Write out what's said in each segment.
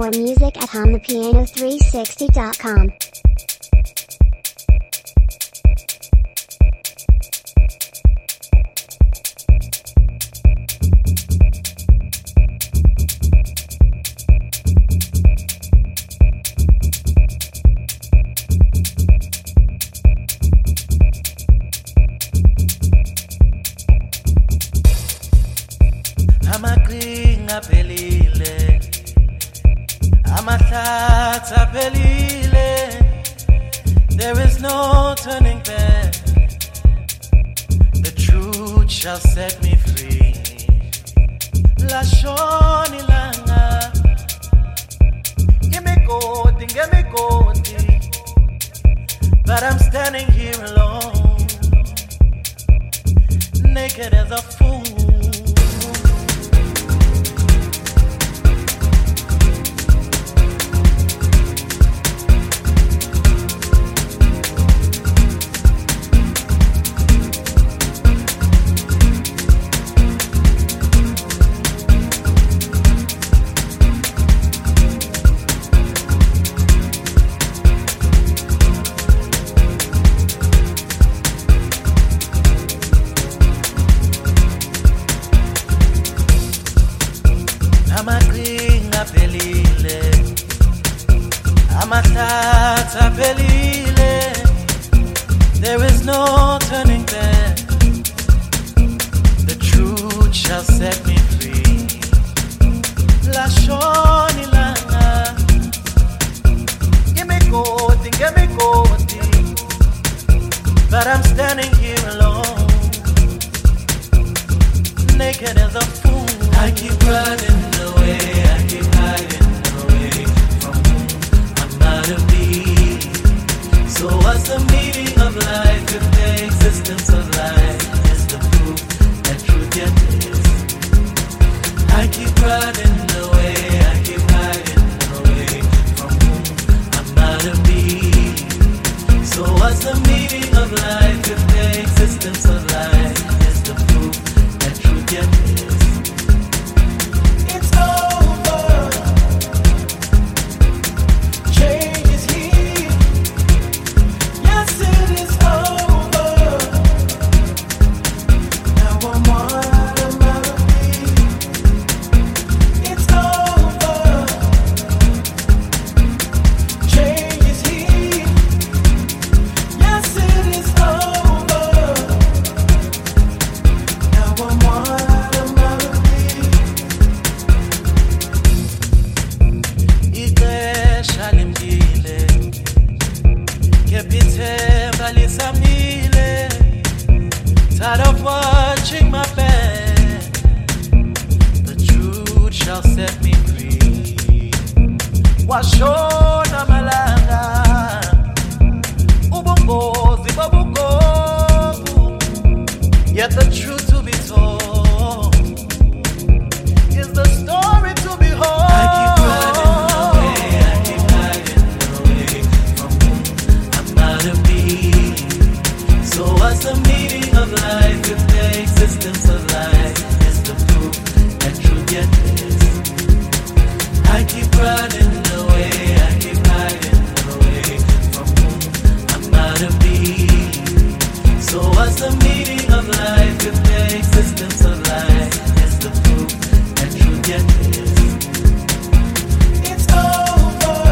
More music at HumThePiano360.com. There is no turning back. The truth shall set me free. Lashoni langa, give me godi. But I'm standing here alone, naked as a fool. There is no turning back. The truth shall set me free. Lashoni langa, give me godi. But I'm standing here alone, naked as a fool. I keep running away, I keep hiding away from whom I'm not to be. So what's the meaning of life if the existence of life is the proof that truth yet is? I keep running away, I keep hiding away from whom I'm not to be. So what's the meaning of life if the existence of life is the proof that truth yet is? It's over. Change is here. Yes, it is over. Now I'm what I'm out of me. It's over. Change is here. Yes, it is over. Now I'm what I'm out of me. Ixesha limkile, ngepithemba lisamile. Tired of watching my back. The truth shall set me free. Washona malanga, ubungozi babugogu. Yet the truth to be told is the story to behold. I keep running away, I keep hiding away from whom I'm not to be. So what's the meaning of life if the existence of life is the proof that truth yet is? I keep running away, I keep hiding away from whom I'm not to be. So what's the meaning of life if the existence of life is the proof that truth yet is? It's over.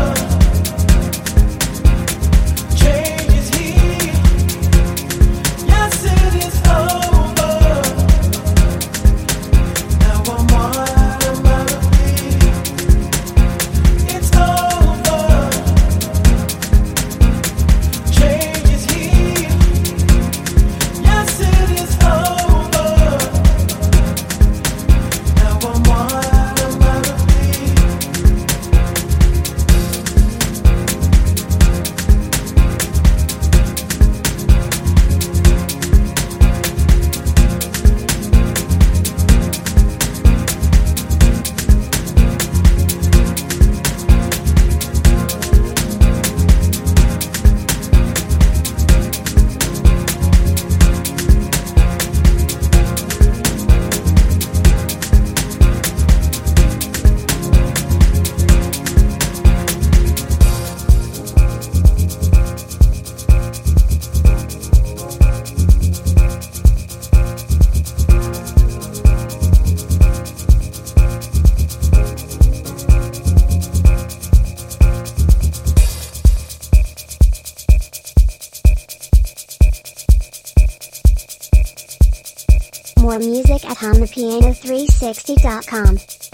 Change is here. Yes, it is over. Now I'm what I'm out of me. It's over. Change is here. Yes, it is over. Now I'm what I'm out of me. More music at HumThePiano360.com.